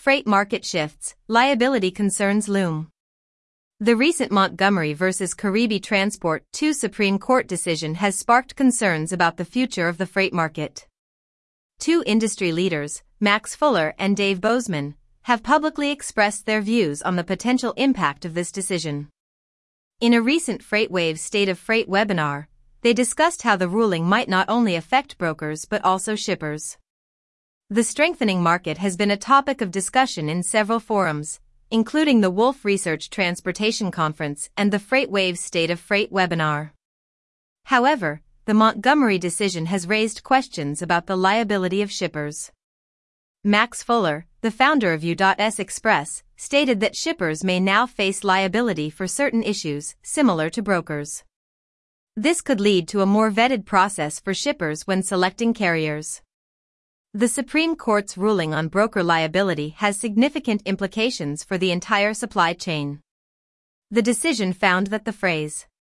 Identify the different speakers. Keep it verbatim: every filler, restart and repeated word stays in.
Speaker 1: freight market shifts, liability concerns loom. The recent Montgomery versus Carribe Transport two Supreme Court decision has sparked concerns about the future of the freight market. Two industry leaders, Max Fuller and Dave Bozeman, have publicly expressed their views on the potential impact of this decision. In a recent FreightWaves State of Freight webinar, they discussed how the ruling might not only affect brokers but also shippers. The strengthening market has been a topic of discussion in several forums, including the Wolfe Research Transportation Conference and the FreightWaves State of Freight webinar. However, the Montgomery decision has raised questions about the liability of shippers. Max Fuller, the founder of U S Express, stated that shippers may now face liability for certain issues similar to brokers. This could lead to a more vetted process for shippers when selecting carriers. The Supreme Court's ruling on broker liability has significant implications for the entire supply chain. The decision found that the phrase,